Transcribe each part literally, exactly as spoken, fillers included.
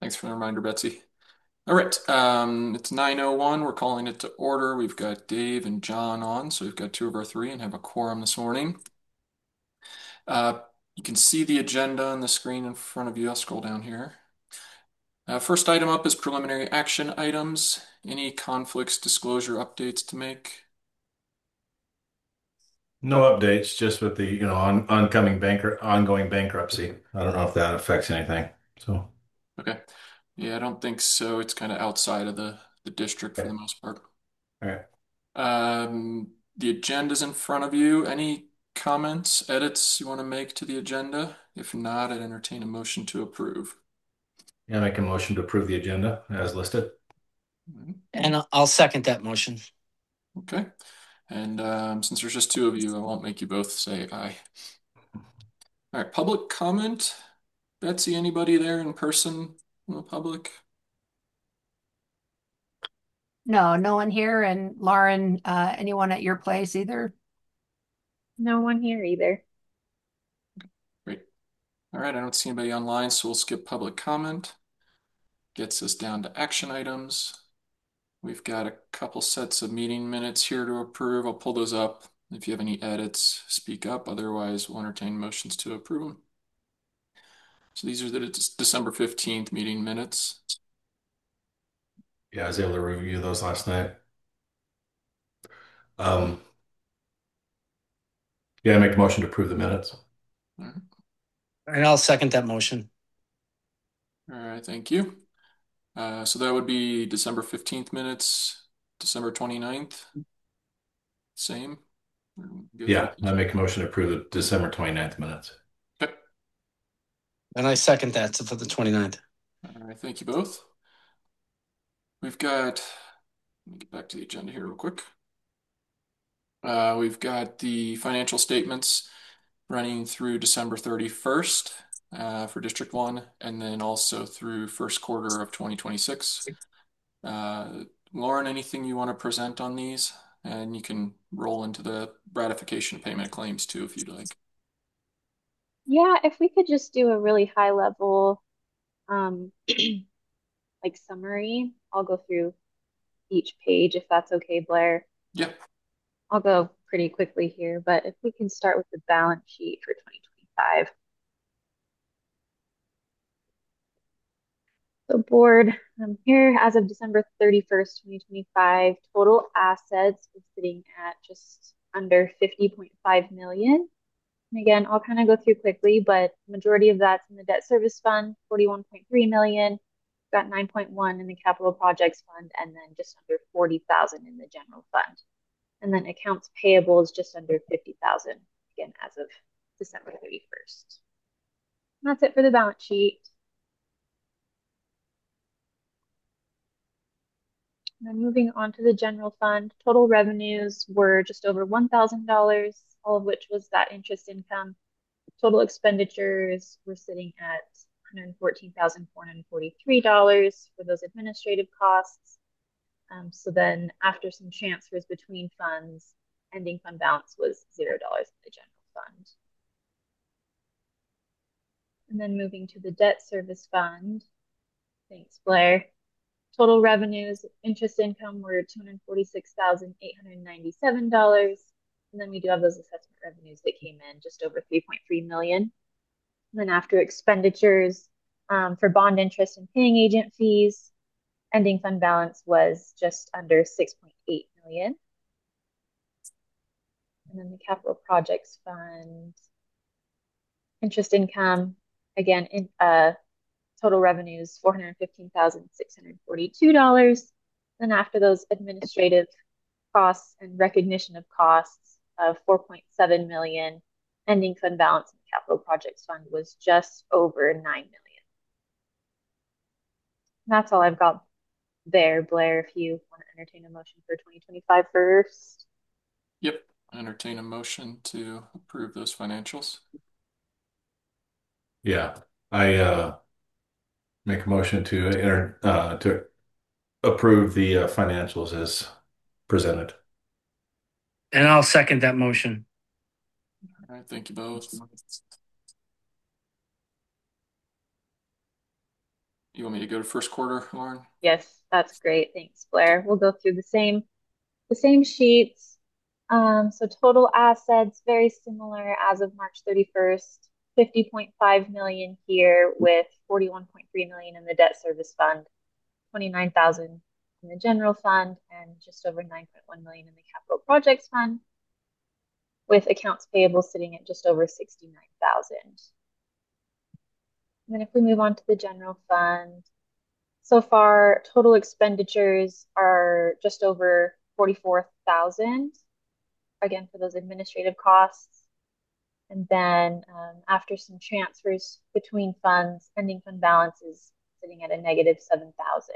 Thanks for the reminder, Betsy. All right, um, it's nine oh one. We're calling it to order. We've got Dave and John on, so we've got two of our three and have a quorum this morning. Uh, you can see the agenda on the screen in front of you. I'll scroll down here. Uh, first item up is preliminary action items. Any conflicts, disclosure updates to make? No updates, just with the, you know, on oncoming banker ongoing bankruptcy. I don't know if that affects anything. So, Okay. Yeah, I don't think so. It's kind of outside of the, the district for okay. the most part. All right. Um, the agenda's in front of you. Any comments, edits you want to make to the agenda? If not, I'd entertain a motion to approve. Yeah, make a motion to approve the agenda as listed. Mhm. And I'll- I'll second that motion. Okay. And um, since there's just two of you, I won't make you both say aye. All right, public comment. Betsy, anybody there in person in the public? No, no one here. And Lauren, uh, anyone at your place either? No one here either. Great. All right, I don't see anybody online, so we'll skip public comment. Gets us down to action items. We've got a couple sets of meeting minutes here to approve. I'll pull those up. If you have any edits, speak up. Otherwise, we'll entertain motions to approve them. So these are the December fifteenth meeting minutes. Yeah, I was able to review those last night. Um, yeah, make a motion to approve the minutes. All right, And I'll second that motion. All right, thank you. Uh, so that would be December fifteenth minutes, December twenty-ninth. Same. Good with Yeah, that? I make a motion to approve the December twenty-ninth minutes. Okay. And I second that for the twenty-ninth. All right, thank you both. We've got, let me get back to the agenda here real quick. Uh, we've got the financial statements running through December thirty-first uh, for District one, and then also through first quarter of twenty twenty-six. Uh, Lauren, anything you want to present on these? And you can roll into the ratification of payment claims too, if you'd like. Yeah, if we could just do a really high level, um, like summary, I'll go through each page if that's okay, Blair. Yeah. I'll go pretty quickly here, but if we can start with the balance sheet for twenty twenty-five. So board, um, here as of December thirty-first, twenty twenty-five, total assets is sitting at just under fifty point five million. And again, I'll kind of go through quickly, but majority of that's in the debt service fund, forty-one point three million, got nine point one in the capital projects fund, and then just under forty thousand in the general fund. And then accounts payable is just under fifty thousand, again, as of December thirty-first. And that's it for the balance sheet. And then moving on to the general fund, total revenues were just over one thousand dollars, all of which was that interest income. Total expenditures were sitting at one hundred fourteen thousand four hundred forty-three dollars for those administrative costs. Um, so then after some transfers between funds, ending fund balance was zero dollars in the general fund. And then moving to the debt service fund. Thanks, Blair. Total revenues, interest income were two hundred forty-six thousand eight hundred ninety-seven dollars. And then we do have those assessment revenues that came in just over three point three million dollars. And then after expenditures um, for bond interest and paying agent fees, ending fund balance was just under six point eight million. And then the capital projects fund, interest income, again, in uh, total revenues four hundred fifteen thousand six hundred forty-two dollars. Then after those administrative costs and recognition of costs of four point seven million, ending fund balance in the capital projects fund was just over nine million. And that's all I've got there, Blair, if you want to entertain a motion for twenty twenty-five first. Yep. Entertain a motion to approve those financials. Yeah, I uh, make a motion to enter uh, to approve the uh, financials as presented. And I'll second that motion. All right, thank you both. you want me to go to first quarter, Lauren? Yes, that's great. Thanks, Blair. We'll go through the same the same sheets. Um, so total assets very similar as of March thirty-first, fifty point five million here with forty-one point three million in the debt service fund, twenty-nine thousand in the general fund, and just over nine point one million in the capital projects fund, with accounts payable sitting at just over sixty-nine thousand. And then if we move on to the general fund, so far total expenditures are just over forty-four thousand, again for those administrative costs. And then um, after some transfers between funds, ending fund balance is sitting at a negative seven thousand.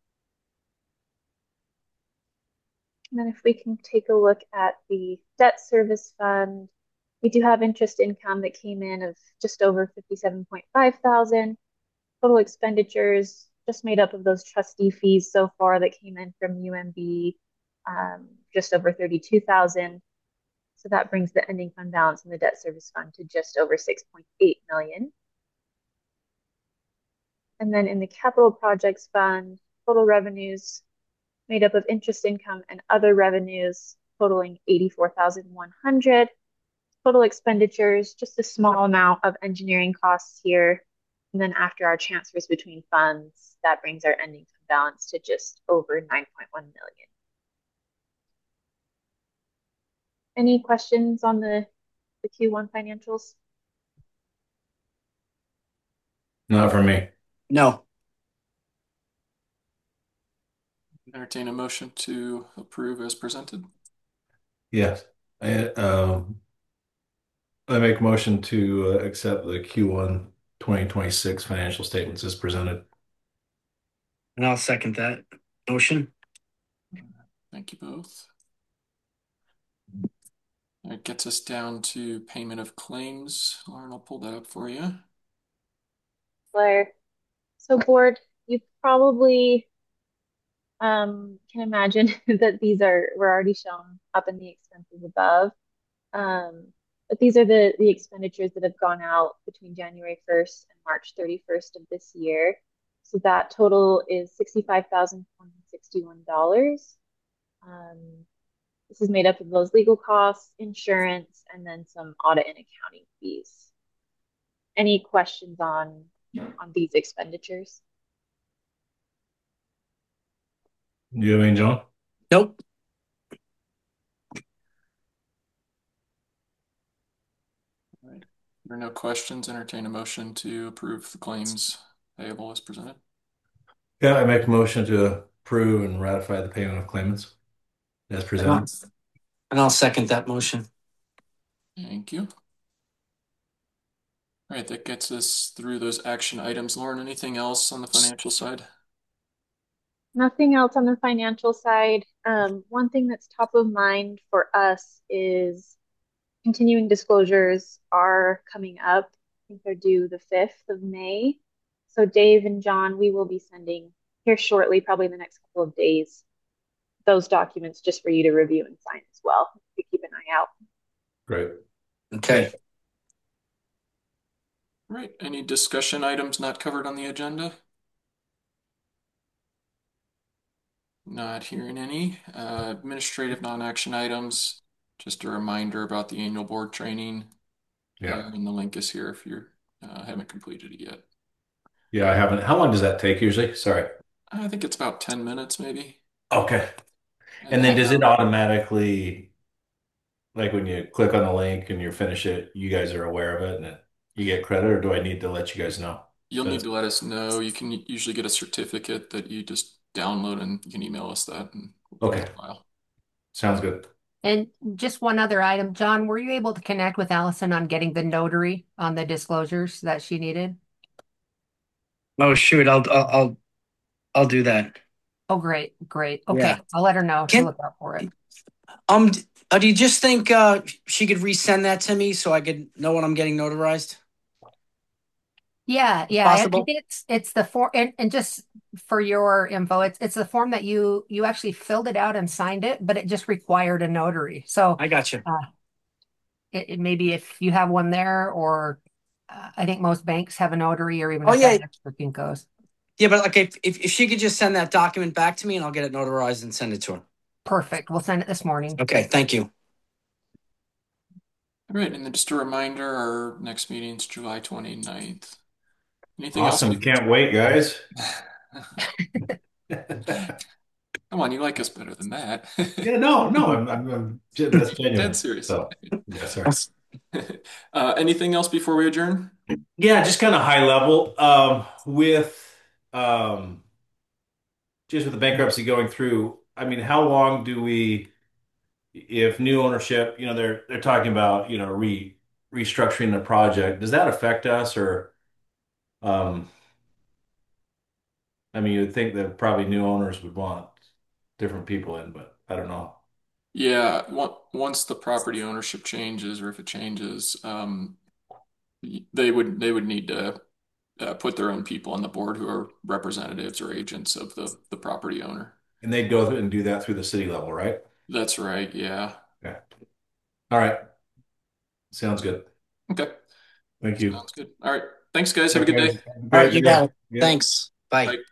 And then if we can take a look at the debt service fund, we do have interest income that came in of just over fifty-seven point five thousand. Total expenditures just made up of those trustee fees so far that came in from U M B, um, just over thirty-two thousand. So that brings the ending fund balance in the debt service fund to just over six point eight million. And then in the capital projects fund, total revenues made up of interest income and other revenues totaling eighty-four thousand one hundred. Total expenditures, just a small amount of engineering costs here. And then after our transfers between funds, that brings our ending fund balance to just over nine point one million. Any questions on the, the Q one financials? Not for me. No. Entertain a motion to approve as presented. Yes. I, um, I make a motion to uh, accept the Q one twenty twenty-six financial statements as presented. And I'll second that motion. Thank you both. That gets us down to payment of claims. Lauren, I'll pull that up for you. Blair. So board, you probably um, can imagine that these are were already shown up in the expenses above. Um, but these are the, the expenditures that have gone out between January first and March thirty-first of this year. So that total is sixty-five thousand four hundred sixty-one dollars. Um, this is made up of those legal costs, insurance, and then some audit and accounting fees. Any questions on on these expenditures? You have any, John? Nope. All right. If there are no questions, entertain a motion to approve the claims payable as presented. Yeah, I make a motion to approve and ratify the payment of claimants as presented. And I'll second that motion. Thank you. All right, that gets us through those action items. Lauren, anything else on the financial side? Nothing else on the financial side. Um, one thing that's top of mind for us is continuing disclosures are coming up. I think they're due the fifth of May. So Dave and John, we will be sending here shortly, probably in the next couple of days, those documents just for you to review and sign as well. You keep an eye out. Great. Okay. All right, any discussion items not covered on the agenda? Not hearing any. Uh, administrative non-action items. Just a reminder about the annual board training. Yeah. Uh, and the link is here if you uh, haven't completed it yet. Yeah, I haven't. How long does that take usually? Sorry. I think it's about ten minutes maybe. Okay. And then does it automatically, like when you click on the link and you finish it, you guys are aware of it and it, you get credit, or do I need to let you guys know? You'll So need to let us know. You can usually get a certificate that you just download and you can email us that and we'll put it Okay. in the file. Sounds good. And just one other item, John, were you able to connect with Allison on getting the notary on the disclosures that she needed? Oh shoot, I'll I'll I'll, I'll do that. Oh, great, great. Okay, Yeah. I'll let her know to Can look out for it. um uh, do you just think uh she could resend that to me so I could know when I'm getting notarized? Yeah, yeah. I, I Possible? think it's it's the form, and, and just for your info, it's it's the form that you you actually filled it out and signed it, but it just required a notary. So I got you. uh, it, it maybe if you have one there, or uh, I think most banks have a notary, or even Oh if yeah, FedEx or Kinko's. Yeah, but like if, if if she could just send that document back to me and I'll get it notarized and send it to her. Perfect. We'll send it this morning. Okay, thank you. All right, and then just a reminder, our next meeting's July twenty-ninth. Anything else? Awesome. Can't wait, guys. Come on, you like us better than that. Yeah, no, no, I'm, I'm, I'm that's Dead genuine. serious. So, yeah, sorry. Uh, anything else before we adjourn? Yeah, just kind of high level. Um, with um, just with the bankruptcy going through, I mean, how long do we, if new ownership, you know, they're they're talking about, you know, re restructuring the project, does that affect us or um, I mean, you would think that probably new owners would want different people in, but I don't know. Yeah, on- once the property ownership changes, or if it changes, um, they would they would need to uh, put their own people on the board who are representatives or agents of the the property owner. And they'd go through and do that through the city level, right? That's right. Yeah. Yeah. All right. Sounds good. Okay. Thank you. Sounds good. All right. Thanks, guys. All Have a right, good guys. day. Have a All right, Great you year. got it. Yeah. Thanks. Bye. Bye.